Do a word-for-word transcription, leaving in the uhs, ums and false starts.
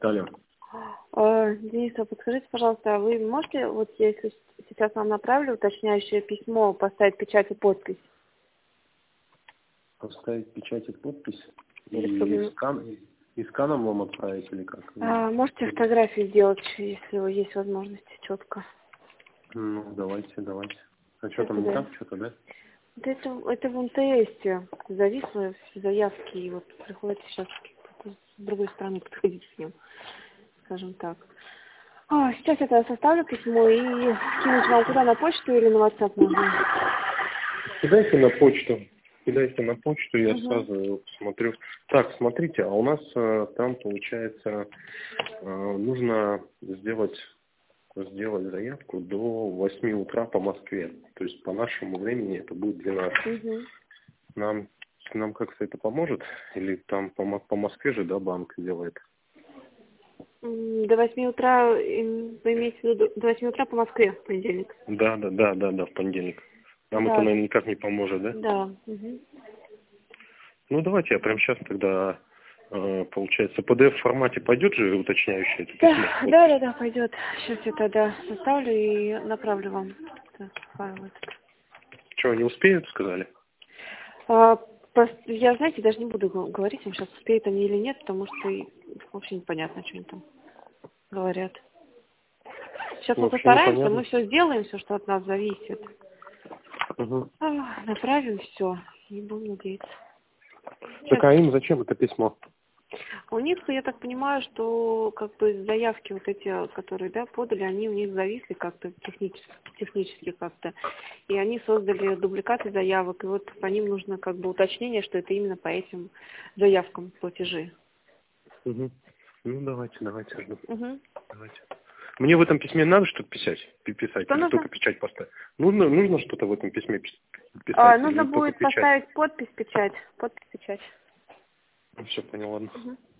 Далее. А, Денис, а подскажите, пожалуйста, а вы можете, вот если сейчас вам направлю уточняющее письмо, поставить печать и подпись? Поставить печать и подпись Или и, чтобы... скан, и сканом вам отправить или как? А, можете фотографии сделать, если есть возможность, четко. Ну, давайте, давайте. А что там не Да. так, что-то, да? Вот это, это в МТС зависло все заявки, и вот приходится сейчас с другой стороны подходить к ним, скажем так. А, сейчас я составлю письмо и скинуть вам куда, на почту или на WhatsApp можно? Кидайте на почту. Кидайте на почту, я Угу. сразу посмотрю. Так, смотрите, а у нас э, там получается э, нужно сделать сделать заявку до восьми утра по Москве. То есть по нашему времени это будет двенадцать. Угу. Нам нам как-то это поможет? Или там по, Мо- по Москве же, да, банк делает? М, До восьми утра, м, вы имеете в виду до восьми утра по Москве в понедельник? Да, да, да, да, да, в понедельник. Нам это, Да, наверное, никак не поможет, да? да. Угу. Ну, давайте я прямо сейчас тогда, э, получается, пи ди эф формате пойдет же уточняющее это письмо? Да, да, да, да, пойдет. Сейчас я тогда составлю и направлю вам это, файл этот. Что, не успеют, сказали? А, пос- я, знаете, даже не буду г- говорить им сейчас, успеют они или нет, потому что и вообще непонятно, что они там говорят. Сейчас мы Вообще постараемся, непонятно. мы все сделаем, все, что от нас зависит. Угу. А, направим все и будем надеяться. Так, Сейчас. а им зачем это письмо? У них, я так понимаю, что как бы заявки вот эти, которые, да, подали, они у них зависли как-то технически, технически как-то. И они создали дубликаты заявок, и вот по ним нужно как бы уточнение, что это именно по этим заявкам платежи. Угу. Ну, давайте, давайте, жду. Угу. Давайте. Мне в этом письме надо что-то писать, пи- писать Что или нужно? только печать поставить? Нужно, нужно что-то в этом письме пис- А, писать нужно или только будет печать? поставить подпись, печать. Подпись, печать. Все, понял, ладно. Угу.